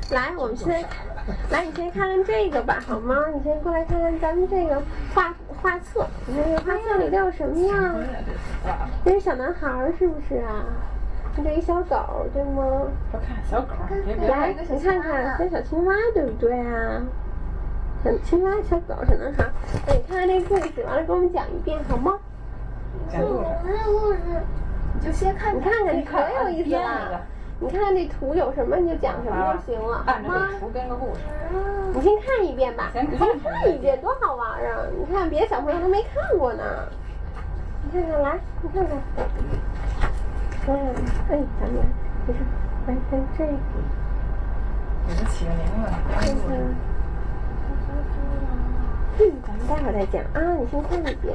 来，我们先来，你先看看这个吧，好吗？你先过来看看咱们这个画册，你看这个画册里都有什么呀？这是小男孩是不是啊？这一小狗对吗？ 我看小狗， 来，你看看，这小青蛙对不对啊？小青蛙、小狗、小男孩，哎，你看看这故事，完了给我们讲一遍好吗？ 讲故事， 你就先看， 你看看，这可有意思了。你看看这图有什么，你就讲什么就行了， 按照这图编个故事。 你先看一遍吧，你先看一遍，多好玩啊！你看别的小朋友都没看过呢。你看看，来，你看看。哎，咱们就是来看这个。 给它起个名字。 咱们待会儿再讲啊，你先看一遍。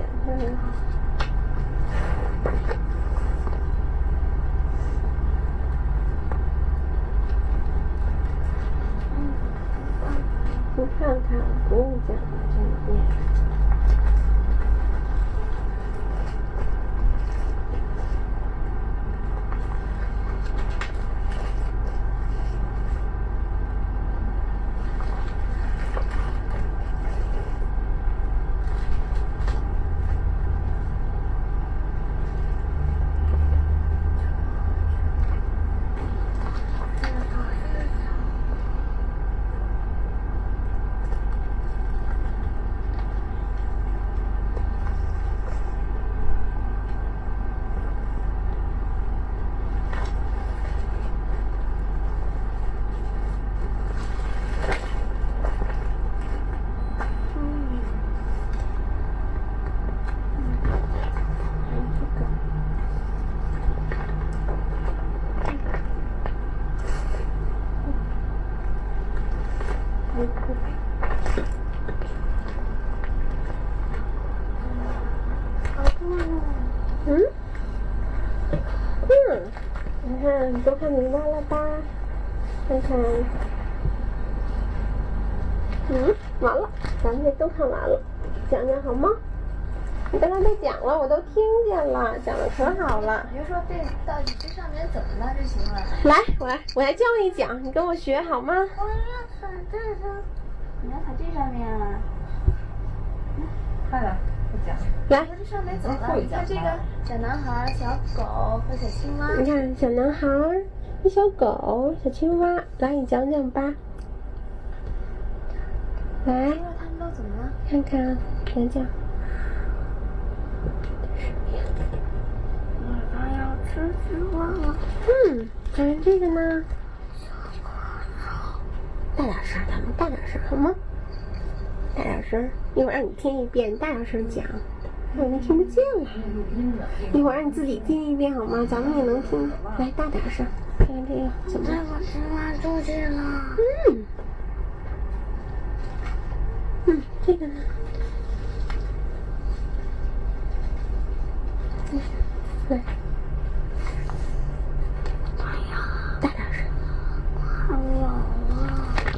你看看，不用讲了，这一遍。你看，你都看明白了吧？看看，完了，咱们这都看完了，讲讲好吗？你刚才都讲了，我都听见了，讲的可好了。 比如说这到底这上面怎么了就行了。 来，我来教你讲，你跟我学好吗？ 我要踩这上，你要踩这上面啊？ 看了，不讲。 来， 这上面怎么了？你看这个小男孩、小狗和小青蛙。 你看小男孩、小狗、小青蛙，来，你讲讲吧。来， 他们都怎么了？ 看看，讲讲。 我要吃青蛙了。 看这个呢。大点声，咱们大点声好吗？大点声，一会儿让你听一遍，大点声讲，我已经听不见了。一会儿让你自己听一遍好吗？咱们也能听。来，大点声，看看这个怎么了？ 我青蛙出去了。 这个呢？来，大点声。 还有啊，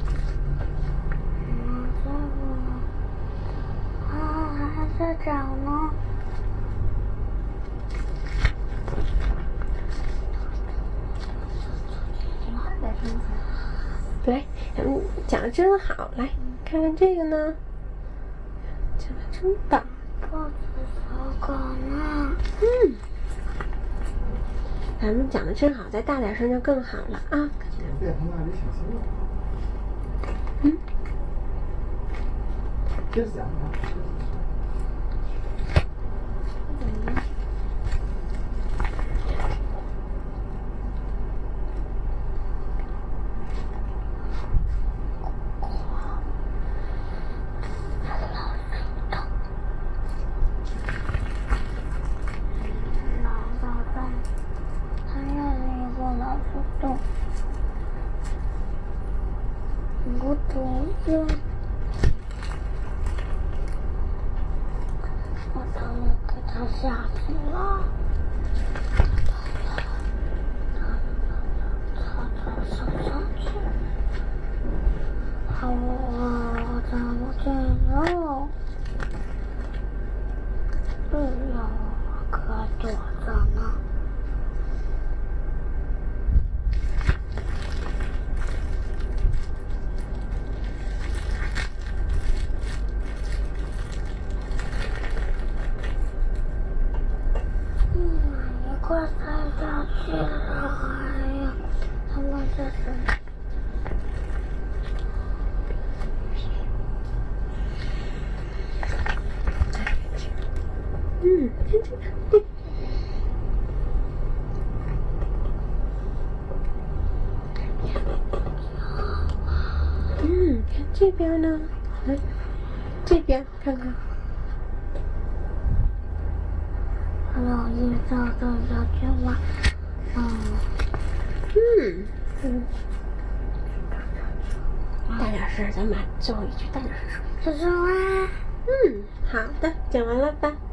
还在长呢。 来，咱们讲的真好，来看看这个呢，讲的真棒。 兔子小狗呢？ 咱们讲的真好，再大点声就更好了啊！ 在他那里小心了。接着讲吧。 我他们给他吓死了。他上去，好啊，我看不见了。我可躲着呢。 这边呢？来，这边看看。 老鹰照着小青蛙， 大点声，咱们最后一句大点声说。 小青蛙。 好的，讲完了吧？